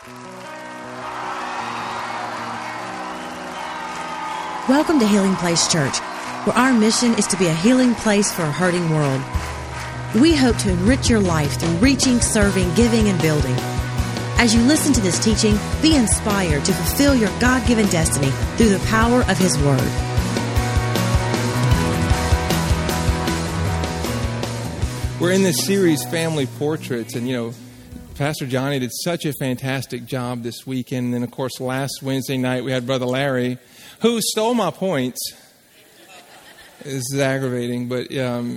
Welcome to Healing Place Church, where our mission is to be a healing place for a hurting world. We hope to enrich your life through reaching, serving, giving, and building. As you listen to this teaching, be inspired to fulfill your God-given destiny through the power of His Word. We're in this series, Family Portraits, and Pastor Johnny did such a fantastic job this weekend. And then, of course, last Wednesday night we had Brother Larry, who stole my points. This is aggravating, but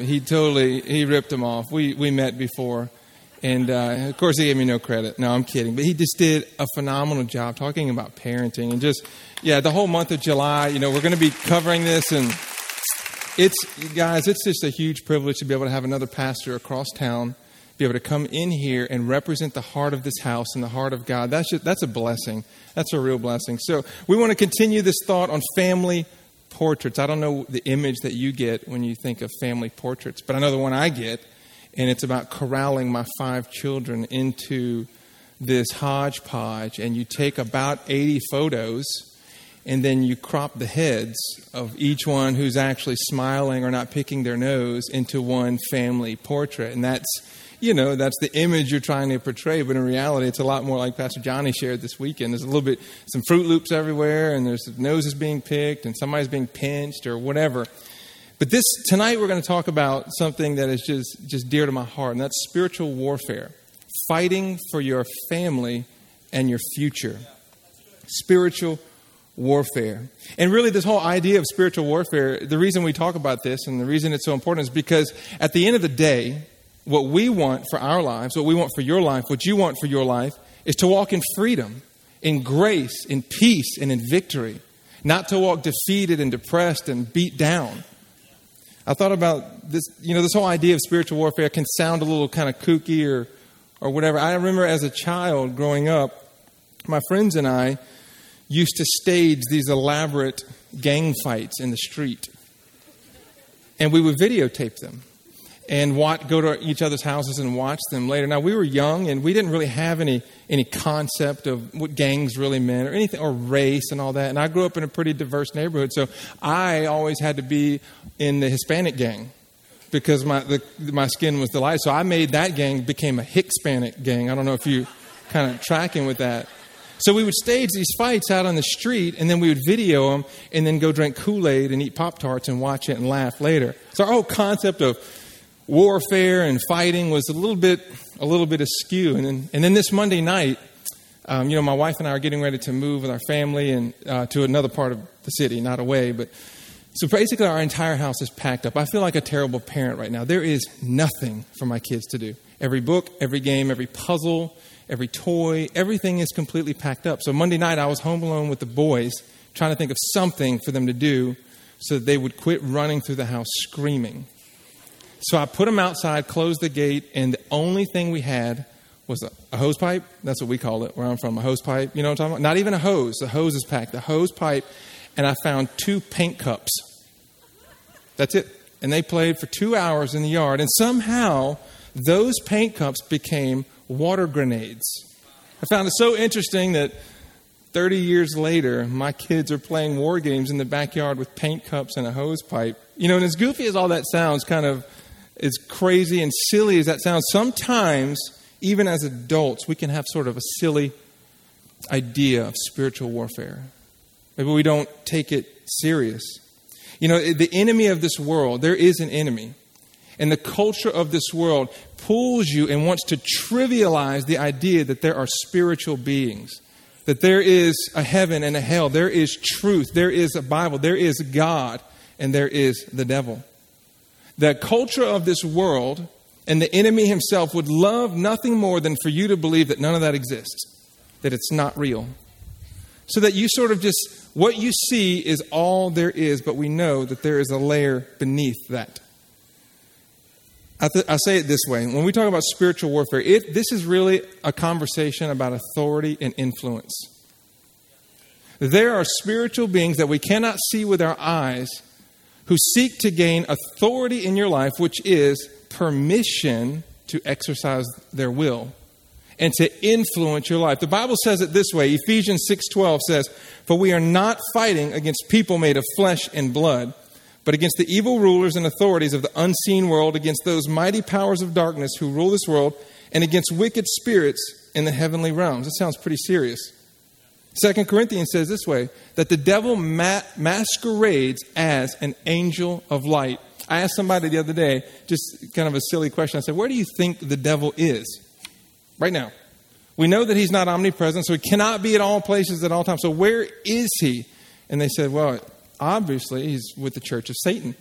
he ripped them off. We met before, and of course he gave me no credit. No, I'm kidding. But he just did a phenomenal job talking about parenting. And the whole month of July, we're going to be covering this. And it's just a huge privilege to be able to have another pastor across town be able to come in here and represent the heart of this house and the heart of God. That's a blessing. That's a real blessing. So we want to continue this thought on family portraits. I don't know the image that you get when you think of family portraits, but I know the one I get, and it's about corralling my 5 children into this hodgepodge, and you take about 80 photos, and then you crop the heads of each one who's actually smiling or not picking their nose into one family portrait. And that's the image you're trying to portray. But in reality, it's a lot more like Pastor Johnny shared this weekend. There's some Fruit Loops everywhere, and there's noses being picked, and somebody's being pinched or whatever. But tonight we're going to talk about something that is just dear to my heart, and that's spiritual warfare. Fighting for your family and your future. Spiritual warfare. And really this whole idea of spiritual warfare, the reason we talk about this and the reason it's so important is because at the end of the day, what we want for our lives, what we want for your life, what you want for your life is to walk in freedom, in grace, in peace, and in victory. Not to walk defeated and depressed and beat down. I thought about this, this whole idea of spiritual warfare can sound a little kind of kooky or whatever. I remember as a child growing up, my friends and I used to stage these elaborate gang fights in the street. And we would videotape them and go to each other's houses and watch them later. Now, we were young and we didn't really have any concept of what gangs really meant or anything, or race and all that. And I grew up in a pretty diverse neighborhood, so I always had to be in the Hispanic gang because my skin was the light. So I made that gang became a Hispanic gang. I don't know if you kind of tracking with that. So we would stage these fights out on the street, and then we would video them, and then go drink Kool-Aid and eat Pop-Tarts and watch it and laugh later. So our whole concept of warfare and fighting was a little bit askew. And then this Monday night, my wife and I are getting ready to move with our family and to another part of the city, not away, but so basically our entire house is packed up. I feel like a terrible parent right now. There is nothing for my kids to do. Every book, every game, every puzzle, every toy, everything is completely packed up. So Monday night I was home alone with the boys, trying to think of something for them to do so that they would quit running through the house screaming. So I put them outside, closed the gate, and the only thing we had was a hose pipe. That's what we call it where I'm from, a hose pipe. You know what I'm talking about? Not even a hose. The hose is packed. The hose pipe, and I found 2 paint cups. That's it. And they played for 2 hours in the yard, and somehow those paint cups became water grenades. I found it so interesting that 30 years later, my kids are playing war games in the backyard with paint cups and a hose pipe. And as goofy as all that sounds, kind of as crazy and silly as that sounds, sometimes, even as adults, we can have sort of a silly idea of spiritual warfare. Maybe we don't take it serious. The enemy of this world, there is an enemy. And the culture of this world pulls you and wants to trivialize the idea that there are spiritual beings, that there is a heaven and a hell, there is truth, there is a Bible, there is God, and there is the devil. The culture of this world and the enemy himself would love nothing more than for you to believe that none of that exists, that it's not real. So that you sort of what you see is all there is, but we know that there is a layer beneath that. I say it this way. When we talk about spiritual warfare, this is really a conversation about authority and influence. There are spiritual beings that we cannot see with our eyes who seek to gain authority in your life, which is permission to exercise their will. and to influence your life. The Bible says it this way. Ephesians 6:12 says, "For we are not fighting against people made of flesh and blood, but against the evil rulers and authorities of the unseen world, against those mighty powers of darkness who rule this world, and against wicked spirits in the heavenly realms." That sounds pretty serious. 2 Corinthians says this way, that the devil masquerades as an angel of light. I asked somebody the other day, just kind of a silly question. I said, where do you think the devil is right now? We know that he's not omnipresent, so he cannot be at all places at all times. So where is he? And they said, well, obviously he's with the church of Satan.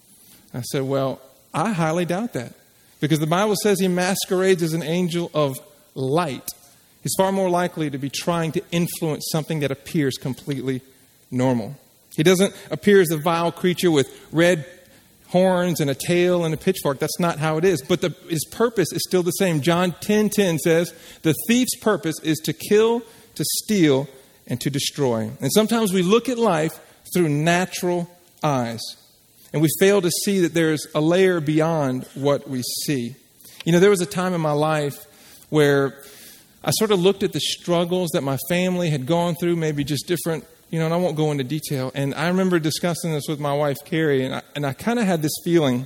I said, well, I highly doubt that, because the Bible says he masquerades as an angel of light. He's far more likely to be trying to influence something that appears completely normal. He doesn't appear as a vile creature with red horns and a tail and a pitchfork. That's not how it is. But his purpose is still the same. John 10:10 says, the thief's purpose is to kill, to steal, and to destroy. And sometimes we look at life through natural eyes, and we fail to see that there's a layer beyond what we see. You know, there was a time in my life where I sort of looked at the struggles that my family had gone through, maybe just different, and I won't go into detail. And I remember discussing this with my wife, Carrie, and I kind of had this feeling,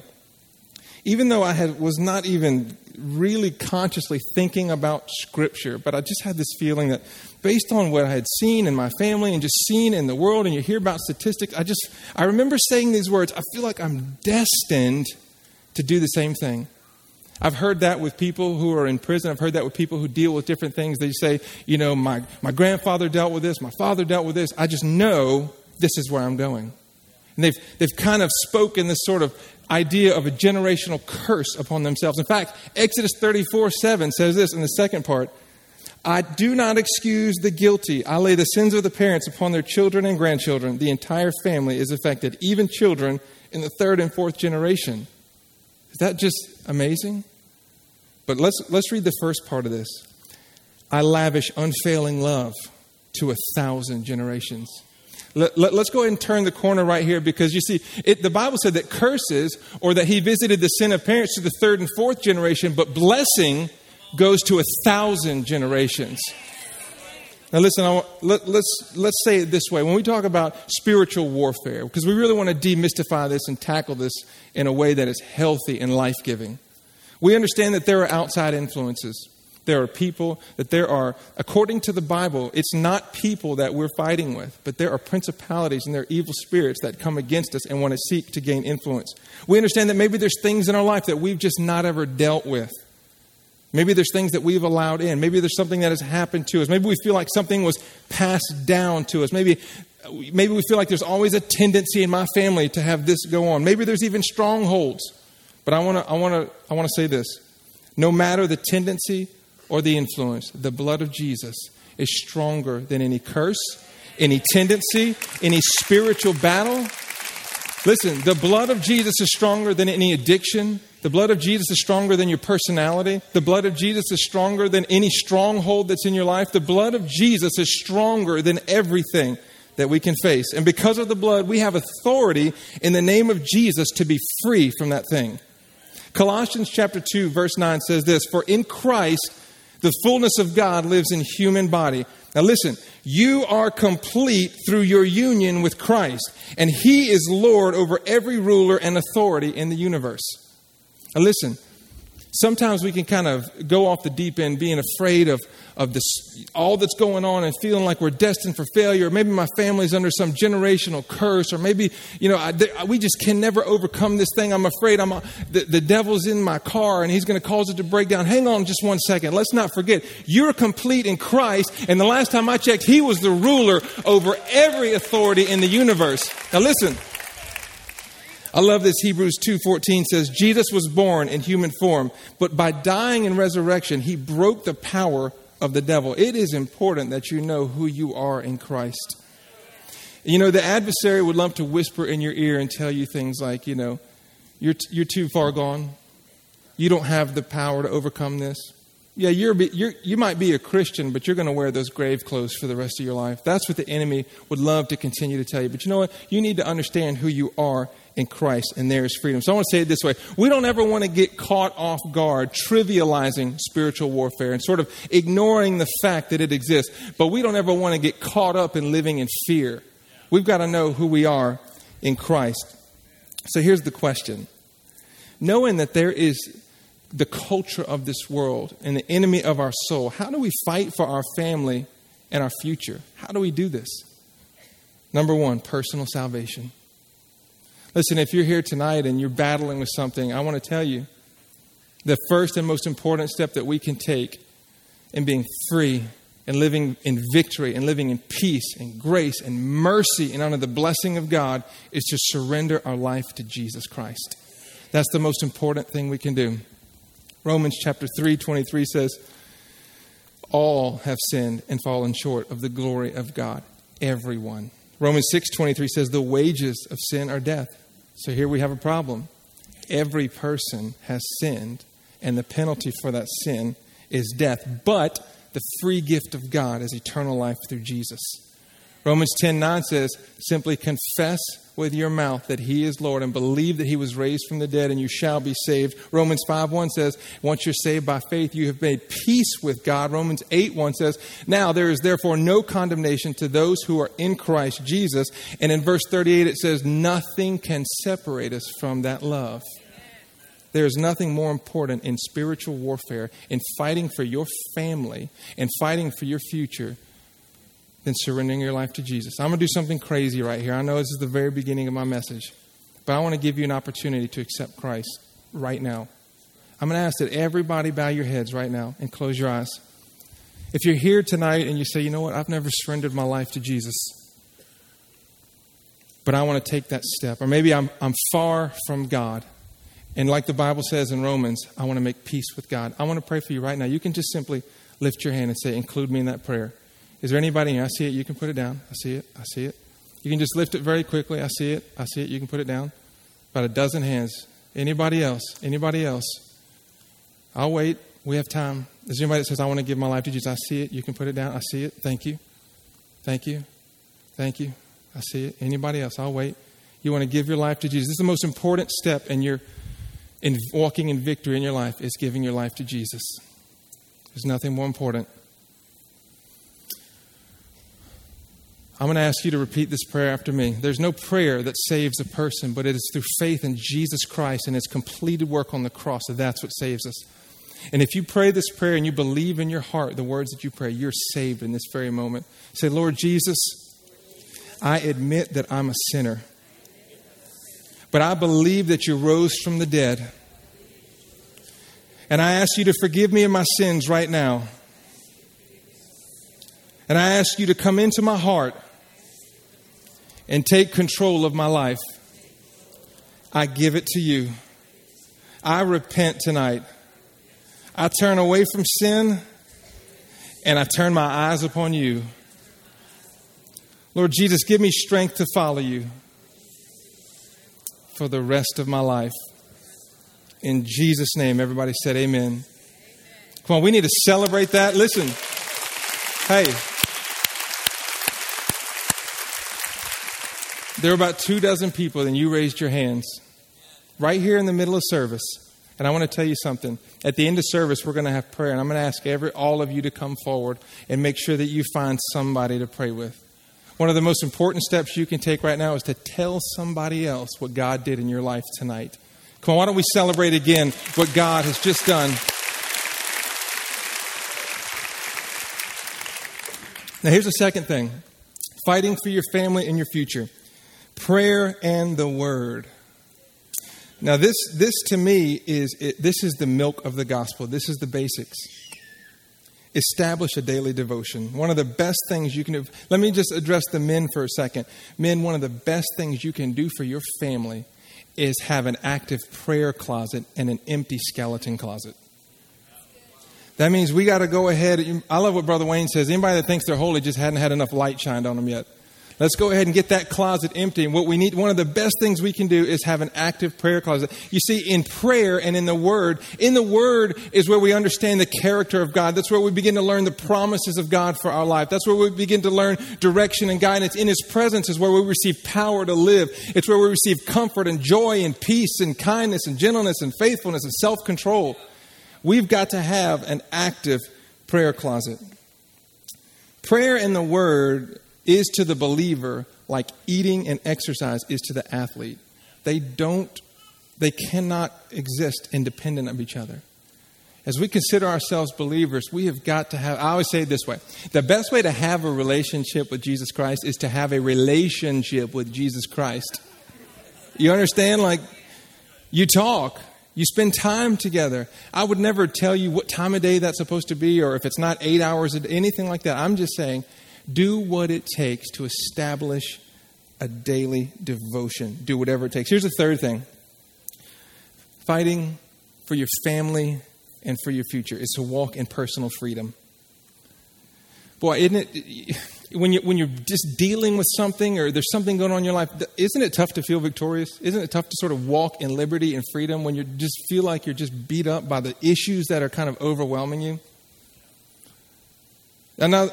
even though I was not even really consciously thinking about Scripture, but I just had this feeling that based on what I had seen in my family and just seen in the world, and you hear about statistics, I remember saying these words, I feel like I'm destined to do the same thing. I've heard that with people who are in prison. I've heard that with people who deal with different things. They say, my grandfather dealt with this, my father dealt with this. I just know this is where I'm going. And they've kind of spoken this sort of idea of a generational curse upon themselves. In fact, Exodus 34:7 says this in the second part, "I do not excuse the guilty. I lay the sins of the parents upon their children and grandchildren. The entire family is affected, even children in the third and fourth generation." Is that just amazing? But let's read the first part of this. "I lavish unfailing love to 1,000 generations." Let's go ahead and turn the corner right here, because you see, the Bible said that curses, or that he visited the sin of parents to the third and fourth generation, but blessing goes to 1,000 generations. Now listen, let's say it this way. When we talk about spiritual warfare, because we really want to demystify this and tackle this in a way that is healthy and life-giving, we understand that there are outside influences. There are people, that there are, according to the Bible, it's not people that we're fighting with, but there are principalities and there are evil spirits that come against us and want to seek to gain influence. We understand that maybe there's things in our life that we've just not ever dealt with. Maybe there's things that we've allowed in. Maybe there's something that has happened to us. Maybe we feel like something was passed down to us. Maybe we feel like there's always a tendency in my family to have this go on. Maybe there's even strongholds. But I want to say this. No matter the tendency or the influence, the blood of Jesus is stronger than any curse, any tendency, any spiritual battle. Listen, the blood of Jesus is stronger than any addiction. The blood of Jesus is stronger than your personality. The blood of Jesus is stronger than any stronghold that's in your life. The blood of Jesus is stronger than everything that we can face. And because of the blood, we have authority in the name of Jesus to be free from that thing. Colossians chapter 2, verse 9 says this, "For in Christ, the fullness of God lives in human body." Now listen, you are complete through your union with Christ, and He is Lord over every ruler and authority in the universe. Now listen, sometimes we can kind of go off the deep end being afraid of this, all that's going on, and feeling like we're destined for failure. Maybe my family's under some generational curse, or maybe, we just can never overcome this thing. I'm afraid the devil's in my car and he's going to cause it to break down. Hang on just one second. Let's not forget, you're complete in Christ. And the last time I checked, He was the ruler over every authority in the universe. Now listen, I love this. Hebrews 2:14 says, "Jesus was born in human form, but by dying and resurrection, He broke the power of the devil." It is important that you know who you are in Christ. The adversary would love to whisper in your ear and tell you things like, you're too far gone. You don't have the power to overcome this. Yeah, you might be a Christian, but you're going to wear those grave clothes for the rest of your life. That's what the enemy would love to continue to tell you. But you know what? You need to understand who you are in Christ, and there is freedom. So I want to say it this way. We don't ever want to get caught off guard trivializing spiritual warfare and sort of ignoring the fact that it exists. But we don't ever want to get caught up in living in fear. We've got to know who we are in Christ. So here's the question. Knowing that there is the culture of this world and the enemy of our soul, how do we fight for our family and our future? How do we do this? Number one, personal salvation. Listen, if you're here tonight and you're battling with something, I want to tell you the first and most important step that we can take in being free and living in victory and living in peace and grace and mercy and under the blessing of God is to surrender our life to Jesus Christ. That's the most important thing we can do. Romans chapter 3:23 says, all have sinned and fallen short of the glory of God. Everyone. Romans 6:23 says the wages of sin are death. So here we have a problem. Every person has sinned, and the penalty for that sin is death. But the free gift of God is eternal life through Jesus. Romans 10:9 says, simply confess with your mouth that he is Lord and believe that he was raised from the dead and you shall be saved. Romans 5:1 says, once you're saved by faith, you have made peace with God. Romans 8:1 says, now there is therefore no condemnation to those who are in Christ Jesus. And in verse 38, it says, nothing can separate us from that love. There is nothing more important in spiritual warfare, in fighting for your family and fighting for your future, than surrendering your life to Jesus. I'm going to do something crazy right here. I know this is the very beginning of my message, but I want to give you an opportunity to accept Christ right now. I'm going to ask that everybody bow your heads right now and close your eyes. If you're here tonight and you say, you know what, I've never surrendered my life to Jesus, but I want to take that step. Or maybe I'm far from God. And like the Bible says in Romans, I want to make peace with God. I want to pray for you right now. You can just simply lift your hand and say, include me in that prayer. Is there anybody here? I see it. You can put it down. I see it. I see it. You can just lift it very quickly. I see it. I see it. You can put it down. About a dozen hands. Anybody else? Anybody else? I'll wait. We have time. Is there anybody that says, I want to give my life to Jesus? I see it. You can put it down. I see it. Thank you. Thank you. Thank you. I see it. Anybody else? I'll wait. You want to give your life to Jesus. This is the most important step in walking in victory in your life is giving your life to Jesus. There's nothing more important. I'm going to ask you to repeat this prayer after me. There's no prayer that saves a person, but it is through faith in Jesus Christ and his completed work on the cross. So that's what saves us. And if you pray this prayer and you believe in your heart the words that you pray, you're saved in this very moment. Say, Lord Jesus, I admit that I'm a sinner, but I believe that you rose from the dead. And I ask you to forgive me of my sins right now. And I ask you to come into my heart and take control of my life. I give it to you. I repent tonight. I turn away from sin and I turn my eyes upon you. Lord Jesus, give me strength to follow you for the rest of my life. In Jesus' name, everybody said amen. Come on, we need to celebrate that. Listen, hey. There were about 24 people, and you raised your hands right here in the middle of service. And I want to tell you something. At the end of service, we're going to have prayer. And I'm going to ask all of you to come forward and make sure that you find somebody to pray with. One of the most important steps you can take right now is to tell somebody else what God did in your life tonight. Come on, why don't we celebrate again what God has just done. Now, here's the second thing. Fighting for your family and your future. Prayer and the Word. Now, this to me is the milk of the gospel. This is the basics. Establish a daily devotion. One of the best things you can do. Let me just address the men for a second. Men, one of the best things you can do for your family is have an active prayer closet and an empty skeleton closet. That means we got to go ahead. I love what Brother Wayne says. Anybody that thinks they're holy just hadn't had enough light shined on them yet. Let's go ahead and get that closet empty. And what we need, one of the best things we can do is have an active prayer closet. You see, in prayer and in the Word is where we understand the character of God. That's where we begin to learn the promises of God for our life. That's where we begin to learn direction and guidance. In His presence is where we receive power to live. It's where we receive comfort and joy and peace and kindness and gentleness and faithfulness and self-control. We've got to have an active prayer closet. Prayer and the Word is to the believer like eating and exercise is to the athlete. They cannot exist independent of each other. As we consider ourselves believers, we have got to have, I always say it this way, the best way to have a relationship with Jesus Christ is to have a relationship with Jesus Christ. You understand? Like, you talk. You spend time together. I would never tell you what time of day that's supposed to be or if it's not 8 hours a day, anything like that. I'm just saying, do what it takes to establish a daily devotion. Do whatever it takes. Here's the third thing. Fighting for your family and for your future is to walk in personal freedom. Boy, isn't it, when you're just dealing with something or there's something going on in your life, isn't it tough to feel victorious? Isn't it tough to sort of walk in liberty and freedom when you just feel like you're just beat up by the issues that are kind of overwhelming you? And now,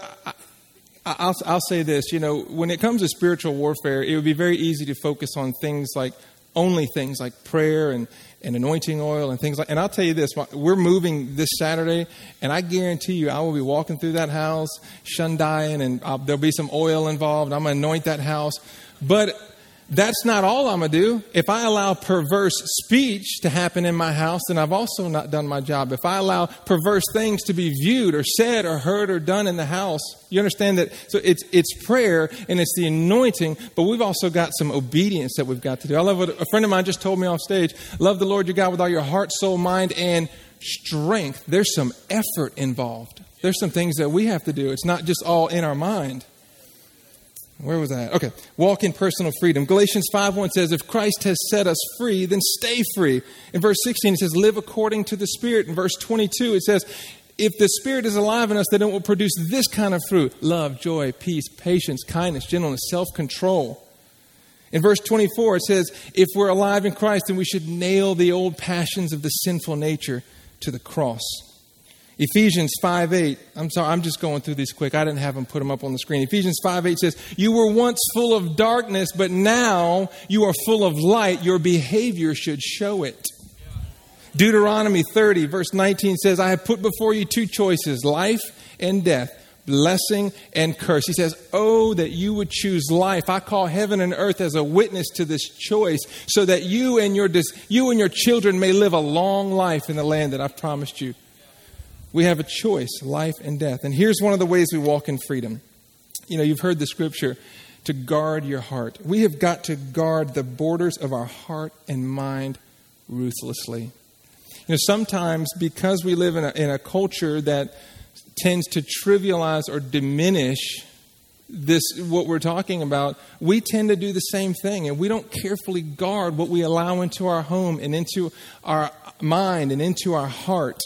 I'll say this, when it comes to spiritual warfare, it would be very easy to focus on only things like prayer and anointing oil and things like, and I'll tell you this, we're moving this Saturday and I guarantee you I will be walking through that house, shundaing, and there'll be some oil involved. I'm going to anoint that house. But that's not all I'm going to do. If I allow perverse speech to happen in my house, then I've also not done my job. If I allow perverse things to be viewed or said or heard or done in the house, you understand that? So it's prayer and it's the anointing, but we've also got some obedience that we've got to do. I love what a friend of mine just told me off stage. Love the Lord your God with all your heart, soul, mind, and strength. There's some effort involved. There's some things that we have to do. It's not just all in our mind. Where was that? Okay. Walk in personal freedom. Galatians 5:1 says, if Christ has set us free, then stay free. In verse 16, it says, live according to the Spirit. In verse 22, it says, if the Spirit is alive in us, then it will produce this kind of fruit: love, joy, peace, patience, kindness, gentleness, self-control. In verse 24, it says, if we're alive in Christ, then we should nail the old passions of the sinful nature to the cross. Ephesians 5:8. I'm sorry, I'm just going through these quick. I didn't have them put them up on the screen. Ephesians 5:8 says, you were once full of darkness, but now you are full of light. Your behavior should show it. Deuteronomy 30, verse 19 says, I have put before you two choices, life and death, blessing and curse. He says, oh, that you would choose life. I call heaven and earth as a witness to this choice so that you and your children may live a long life in the land that I've promised you. We have a choice, life and death. And here's one of the ways we walk in freedom. You've heard the scripture, to guard your heart. We have got to guard the borders of our heart and mind ruthlessly. Sometimes because we live in a culture that tends to trivialize or diminish what we're talking about, we tend to do the same thing. And we don't carefully guard what we allow into our home and into our mind and into our heart.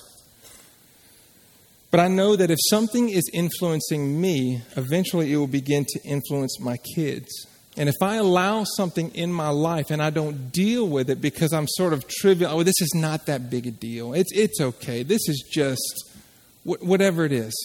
But I know that if something is influencing me, eventually it will begin to influence my kids. And if I allow something in my life and I don't deal with it because I'm sort of trivial, this is not that big a deal. It's okay. This is just whatever it is.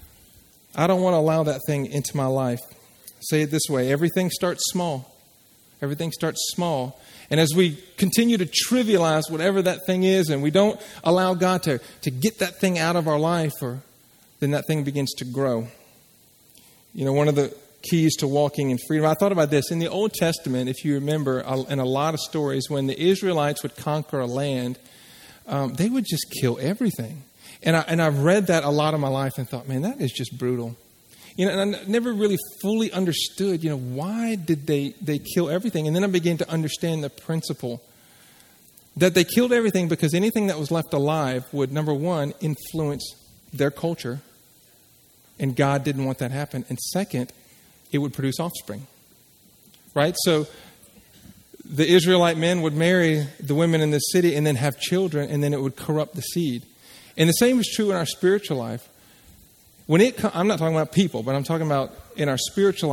I don't want to allow that thing into my life. Say it this way. Everything starts small. Everything starts small. And as we continue to trivialize whatever that thing is and we don't allow God to get that thing out of our life, then that thing begins to grow. One of the keys to walking in freedom, I thought about this. In the Old Testament, if you remember, in a lot of stories, when the Israelites would conquer a land, they would just kill everything. And I've read that a lot of my life and thought, man, that is just brutal. And I never really fully understood, why did they kill everything? And then I began to understand the principle that they killed everything because anything that was left alive would, number one, influence their culture. And God didn't want that to happen. And second, it would produce offspring. Right? So the Israelite men would marry the women in the city and then have children, and then it would corrupt the seed. And the same is true in our spiritual life. I'm not talking about people, but I'm talking about in our spiritual life.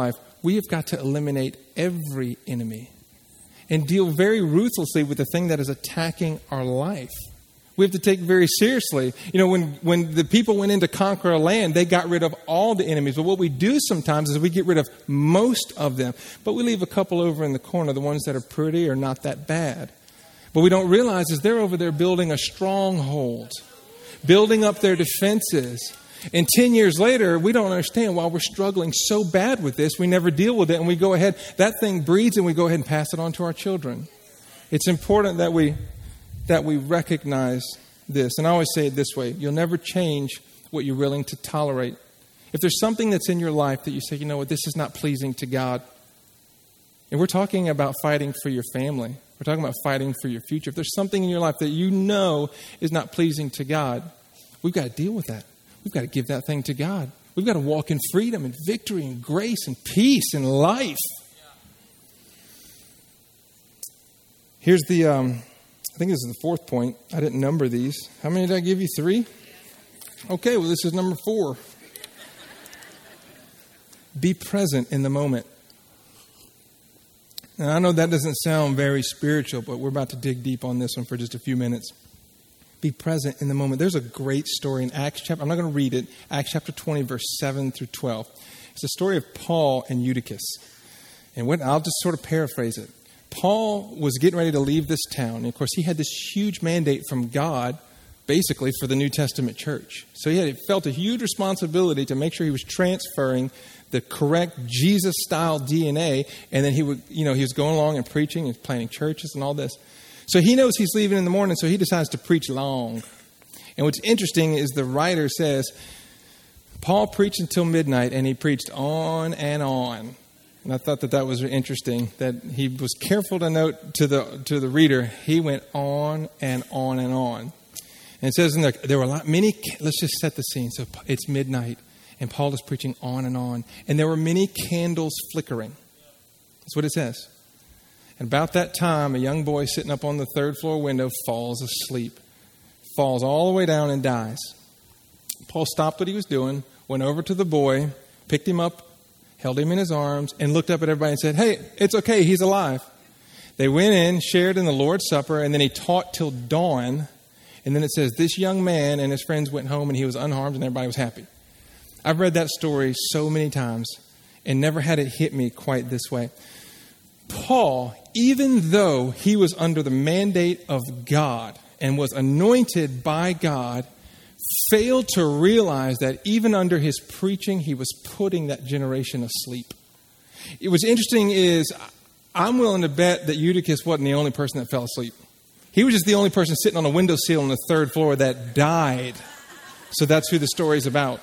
we have got to eliminate every enemy and deal very ruthlessly with the thing that is attacking our life. We have to take very seriously. You know, when the people went in to conquer a land, they got rid of all the enemies. But what we do sometimes is we get rid of most of them. But we leave a couple over in the corner, the ones that are pretty or not that bad. What we don't realize is they're over there building a stronghold, building up their defenses. And 10 years later, we don't understand why we're struggling so bad with this. We never deal with it, and we go ahead. That thing breeds, and we go ahead and pass it on to our children. It's important that we recognize this. And I always say it this way: you'll never change what you're willing to tolerate. If there's something that's in your life that you say, you know what, this is not pleasing to God. And we're talking about fighting for your family. We're talking about fighting for your future. If there's something in your life that you know is not pleasing to God, we've got to deal with that. We've got to give that thing to God. We've got to walk in freedom and victory and grace and peace and life. Here's the, I think this is the fourth point. I didn't number these. How many did I give you? 3? Okay, well, this is number 4. Be present in the moment. Now, I know that doesn't sound very spiritual, but we're about to dig deep on this one for just a few minutes. Be present in the moment. There's a great story in Acts chapter. I'm not going to read it. Acts chapter 20, verse 7 through 12. It's the story of Paul and Eutychus. And I'll just sort of paraphrase it. Paul was getting ready to leave this town. And of course, he had this huge mandate from God, basically, for the New Testament church. So he felt a huge responsibility to make sure he was transferring the correct Jesus-style DNA. And then he was going along and preaching and planting churches and all this. So he knows he's leaving in the morning, so he decides to preach long. And what's interesting is the writer says, Paul preached until midnight, and he preached on and on. And I thought that was interesting, that he was careful to note to the reader, he went on and on and on. And it says in there were let's just set the scene. So it's midnight, and Paul is preaching on and on. And there were many candles flickering. That's what it says. And about that time, a young boy sitting up on the 3rd floor window falls asleep. Falls all the way down and dies. Paul stopped what he was doing, went over to the boy, picked him up, held him in his arms, and looked up at everybody and said, "Hey, it's okay, he's alive." They went in, shared in the Lord's Supper, and then he taught till dawn. And then it says, this young man and his friends went home, and he was unharmed, and everybody was happy. I've read that story so many times and never had it hit me quite this way. Paul, even though he was under the mandate of God and was anointed by God, failed to realize that even under his preaching, he was putting that generation asleep. What's interesting is I'm willing to bet that Eutychus wasn't the only person that fell asleep. He was just the only person sitting on a windowsill on the 3rd floor that died. So that's who the story's about.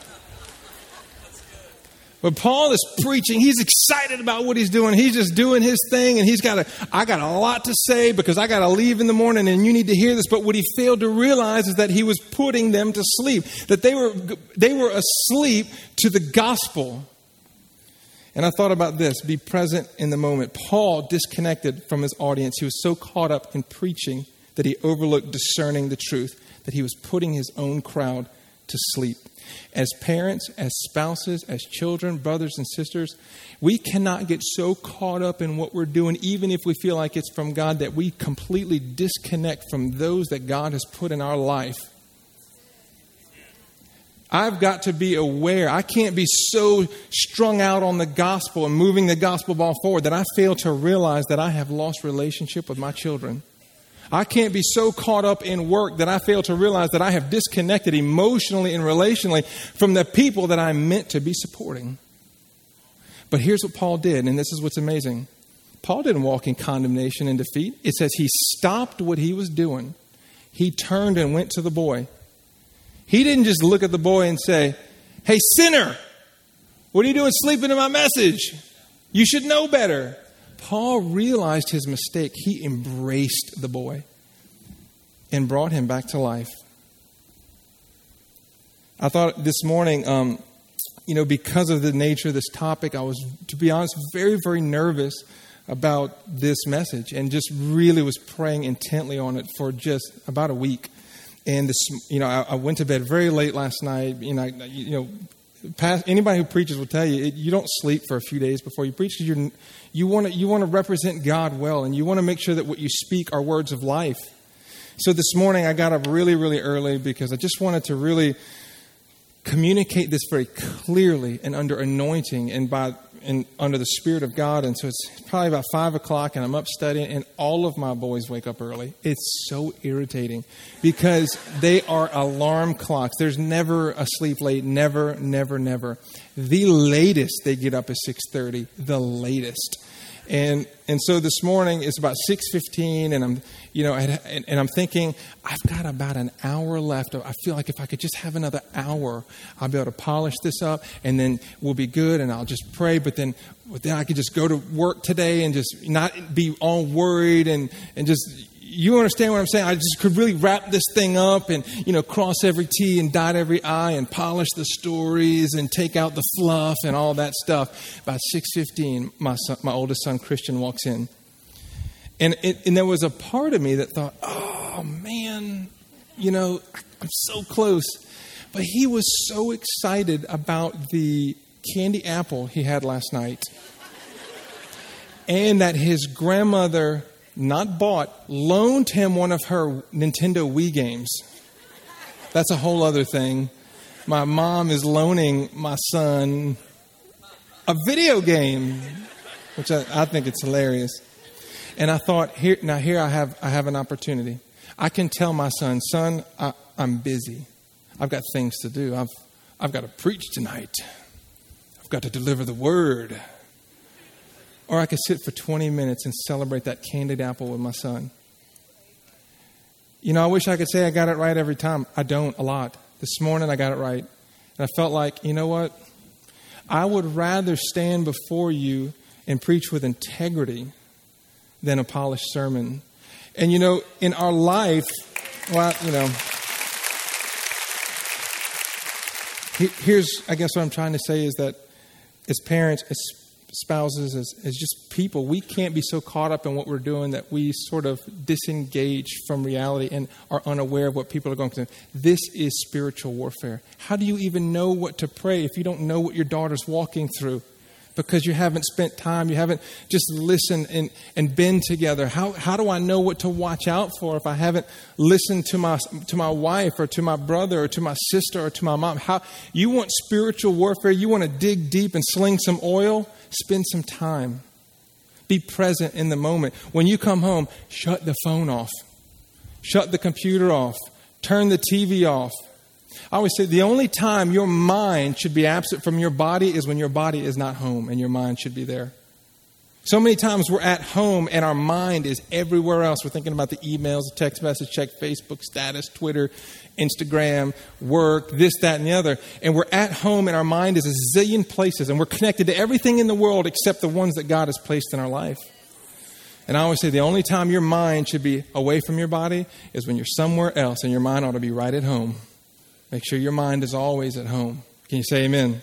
But Paul is preaching. He's excited about what he's doing. He's just doing his thing. And I got a lot to say because I got to leave in the morning and you need to hear this. But what he failed to realize is that he was putting them to sleep. That they were asleep to the gospel. And I thought about this. Be present in the moment. Paul disconnected from his audience. He was so caught up in preaching that he overlooked discerning the truth. That he was putting his own crowd to sleep. As parents, as spouses, as children, brothers and sisters, we cannot get so caught up in what we're doing, even if we feel like it's from God, that we completely disconnect from those that God has put in our life. I've got to be aware. I can't be so strung out on the gospel and moving the gospel ball forward that I fail to realize that I have lost relationship with my children. I can't be so caught up in work that I fail to realize that I have disconnected emotionally and relationally from the people that I'm meant to be supporting. But here's what Paul did, and this is what's amazing. Paul didn't walk in condemnation and defeat. It says he stopped what he was doing. He turned and went to the boy. He didn't just look at the boy and say, "Hey, sinner, what are you doing sleeping in my message? You should know better." Paul realized his mistake. He embraced the boy and brought him back to life. I thought this morning, because of the nature of this topic, I was, to be honest, very, very nervous about this message and just really was praying intently on it for just about a week. And I went to bed very late last night. Anybody who preaches will tell you, you don't sleep for a few days before you preach because you want to represent God well, and you want to make sure that what you speak are words of life. So this morning I got up really, really early because I just wanted to really communicate this very clearly and under anointing and under the Spirit of God. And so it's probably about 5 o'clock and I'm up studying, and all of my boys wake up early. It's so irritating because they are alarm clocks. There's never a sleep late. Never, never, never. The latest they get up is 6:30. The latest. And so this morning it's about 6:15, and I'm thinking I've got about an hour left. I feel like if I could just have another hour, I'll be able to polish this up, and then we'll be good. And I'll just pray. But then I could just go to work today and just not be all worried and just. You understand what I'm saying? I just could really wrap this thing up and, cross every T and dot every I and polish the stories and take out the fluff and all that stuff. About 6:15, my oldest son, Christian, walks in. And there was a part of me that thought, oh, man, I'm so close. But he was so excited about the candy apple he had last night. And that his grandmother... not bought, loaned him one of her Nintendo Wii games. That's a whole other thing. My mom is loaning my son a video game, which I think it's hilarious. And I thought, here I have an opportunity. I can tell my son, I'm busy. I've got things to do. I've got to preach tonight. I've got to deliver the word. Or I could sit for 20 minutes and celebrate that candied apple with my son. I wish I could say I got it right every time. I don't a lot. This morning I got it right. And I felt like, you know what? I would rather stand before you and preach with integrity than a polished sermon. And, in our life, here's, I guess what I'm trying to say is that as parents, as spouses, as just people, we can't be so caught up in what we're doing that we sort of disengage from reality and are unaware of what people are going through. This is spiritual warfare. How do you even know what to pray if you don't know what your daughter's walking through? Because you haven't spent time, you haven't just listened and been together. How do I know what to watch out for if I haven't listened to my wife or to my brother or to my sister or to my mom? How you want spiritual warfare? You want to dig deep and sling some oil? Spend some time. Be present in the moment. When you come home, shut the phone off. Shut the computer off. Turn the TV off. I always say the only time your mind should be absent from your body is when your body is not home and your mind should be there. So many times we're at home and our mind is everywhere else. We're thinking about the emails, the text message, check Facebook status, Twitter, Instagram, work, this, that, and the other. And we're at home and our mind is a zillion places and we're connected to everything in the world except the ones that God has placed in our life. And I always say the only time your mind should be away from your body is when you're somewhere else and your mind ought to be right at home. Make sure your mind is always at home. Can you say amen?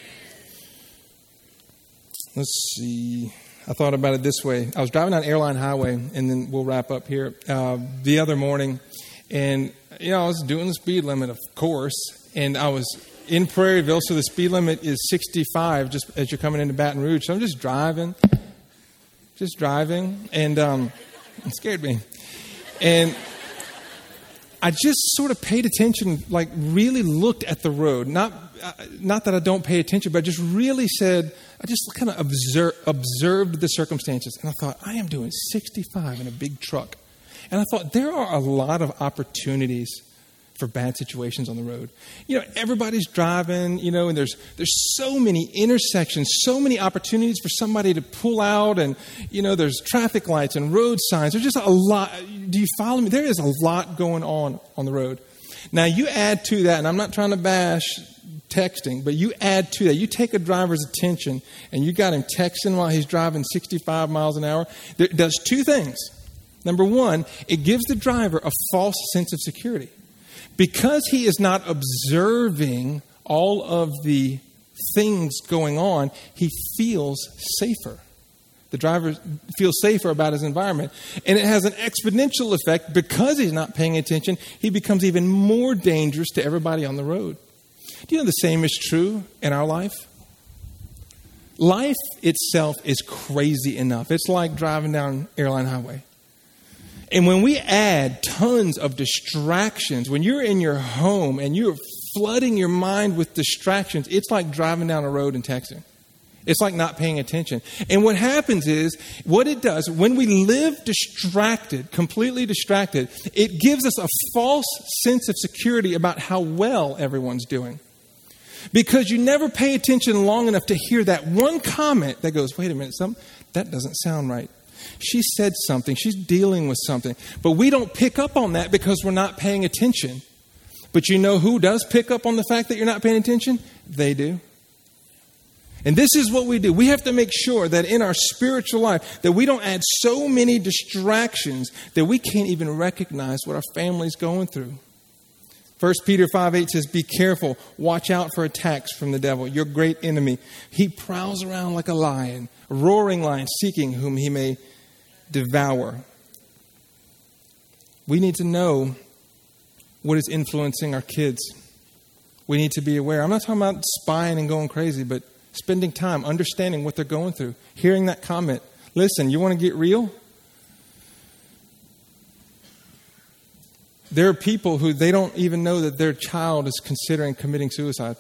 Let's see. I thought about it this way. I was driving down Airline Highway, and then we'll wrap up here, the other morning. And, I was doing the speed limit, of course. And I was in Prairieville, so the speed limit is 65 just as you're coming into Baton Rouge. So I'm just driving. And it scared me. And I just sort of paid attention, like really looked at the road. Not that I don't pay attention, but I just really said, I just kind of observed the circumstances. And I thought, I am doing 65 in a big truck. And I thought, there are a lot of opportunities for bad situations on the road. Everybody's driving, and there's so many intersections, so many opportunities for somebody to pull out, and, there's traffic lights and road signs. There's just a lot. Do you follow me? There is a lot going on the road. Now, you add to that, and I'm not trying to bash texting, but you add to that. You take a driver's attention, and you got him texting while he's driving 65 miles an hour. It does two things. Number one, it gives the driver a false sense of security. Because he is not observing all of the things going on, he feels safer. The driver feels safer about his environment. And it has an exponential effect. Because he's not paying attention, he becomes even more dangerous to everybody on the road. Do you know the same is true in our life? Life itself is crazy enough. It's like driving down Airline Highway. And when we add tons of distractions, when you're in your home and you're flooding your mind with distractions, it's like driving down a road and texting. It's like not paying attention. And what happens is, what it does, when we live distracted, completely distracted, it gives us a false sense of security about how well everyone's doing. Because you never pay attention long enough to hear that one comment that goes, wait a minute, that doesn't sound right. She said something. She's dealing with something. But we don't pick up on that because we're not paying attention. But you know who does pick up on the fact that you're not paying attention? They do. And this is what we do. We have to make sure that in our spiritual life that we don't add so many distractions that we can't even recognize what our family's going through. 1 Peter 5:8 says, be careful, watch out for attacks from the devil, your great enemy. He prowls around like a lion, a roaring lion, seeking whom he may devour. We need to know what is influencing our kids. We need to be aware. I'm not talking about spying and going crazy, but spending time understanding what they're going through. Hearing that comment. Listen, you want to get real? There are people who they don't even know that their child is considering committing suicide.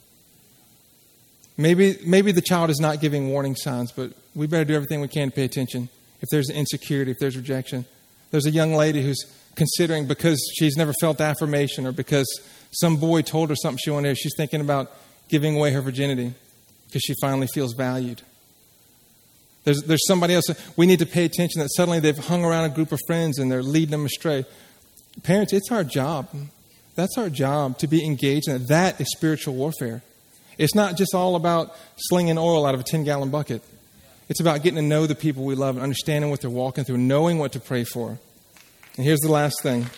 Maybe the child is not giving warning signs, but we better do everything we can to pay attention. If there's insecurity, if there's rejection. There's a young lady who's considering, because she's never felt affirmation or because some boy told her something she wanted to hear, she's thinking about giving away her virginity because she finally feels valued. There's somebody else. We need to pay attention that suddenly they've hung around a group of friends and they're leading them astray. Parents, it's our job. That's our job, to be engaged in it. That is spiritual warfare. It's not just all about slinging oil out of a 10-gallon bucket. It's about getting to know the people we love and understanding what they're walking through, knowing what to pray for. And here's the last thing.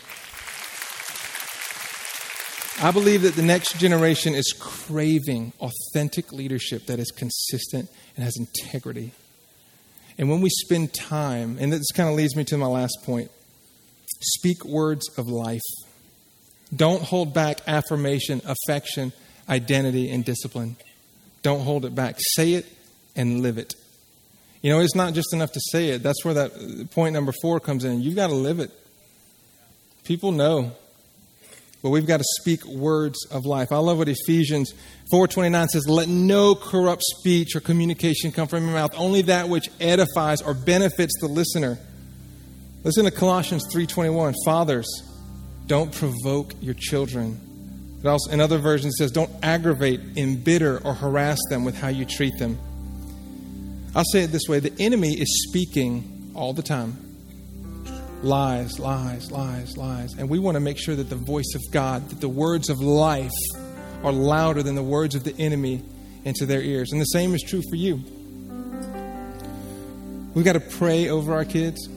I believe that the next generation is craving authentic leadership that is consistent and has integrity. And when we spend time, and this kind of leads me to my last point, speak words of life. Don't hold back affirmation, affection, identity, and discipline. Don't hold it back. Say it and live it. You know, it's not just enough to say it. That's where that point number 4 comes in. You've got to live it. People know. But we've got to speak words of life. I love what Ephesians 4:29 says, let no corrupt speech or communication come from your mouth, only that which edifies or benefits the listener. Listen to Colossians 3:21. Fathers, don't provoke your children. But also, in other versions, it says, don't aggravate, embitter, or harass them with how you treat them. I'll say it this way. The enemy is speaking all the time. Lies, lies, lies, lies. And we want to make sure that the voice of God, that the words of life are louder than the words of the enemy into their ears. And the same is true for you. We've got to pray over our kids.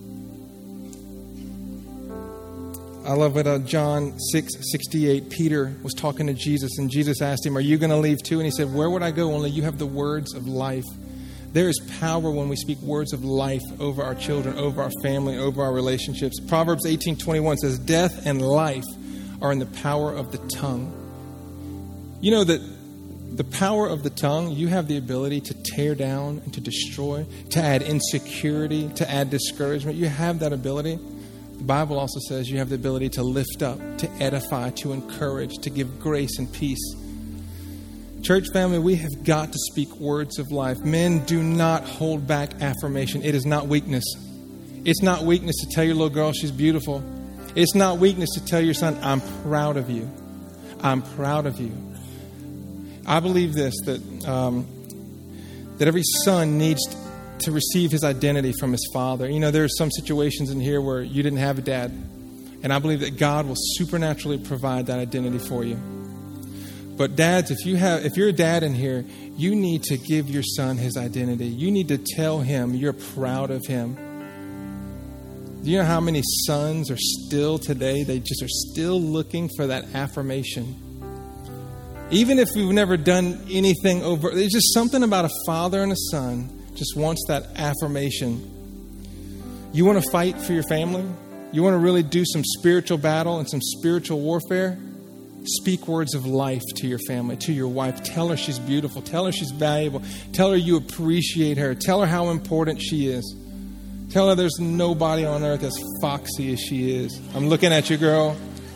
I love what John 6:68, Peter was talking to Jesus, and Jesus asked him, are you going to leave too? And he said, where would I go? Only you have the words of life. There is power when we speak words of life over our children, over our family, over our relationships. Proverbs 18:21 says, death and life are in the power of the tongue. You know that the power of the tongue, you have the ability to tear down and to destroy, to add insecurity, to add discouragement. You have that ability. The Bible also says you have the ability to lift up, to edify, to encourage, to give grace and peace. Church family, we have got to speak words of life. Men, do not hold back affirmation. It is not weakness. It's not weakness to tell your little girl she's beautiful. It's not weakness to tell your son, I'm proud of you. I'm proud of you. I believe this, that every son needs to receive his identity from his father. You know, there are some situations in here where you didn't have a dad. And I believe that God will supernaturally provide that identity for you. But dads, if you're a dad in here, you need to give your son his identity. You need to tell him you're proud of him. Do you know how many sons are still today, they just are still looking for that affirmation? Even if we've never done anything over, there's just something about a father and a son just wants that affirmation. You want to fight for your family? You want to really do some spiritual battle and some spiritual warfare? Speak words of life to your family, to your wife. Tell her she's beautiful. Tell her she's valuable. Tell her you appreciate her. Tell her how important she is. Tell her there's nobody on earth as foxy as she is. I'm looking at you, girl.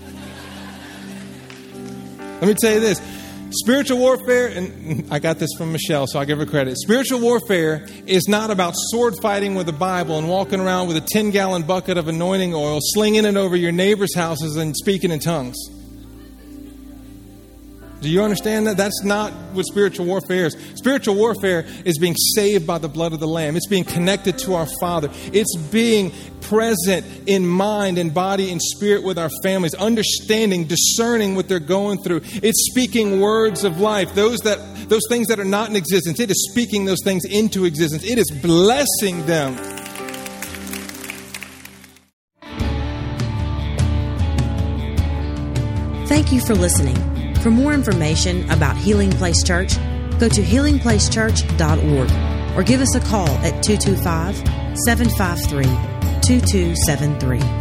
Let me tell you this. Spiritual warfare, and I got this from Michelle, so I'll give her credit. Spiritual warfare is not about sword fighting with the Bible and walking around with a 10-gallon bucket of anointing oil, slinging it over your neighbor's houses and speaking in tongues. Do you understand that? That's not what spiritual warfare is. Spiritual warfare is being saved by the blood of the Lamb. It's being connected to our Father. It's being present in mind and body and spirit with our families, understanding, discerning what they're going through. It's speaking words of life. Those things that are not in existence, it is speaking those things into existence. It is blessing them. Thank you for listening. For more information about Healing Place Church, go to healingplacechurch.org or give us a call at 225-753-2273.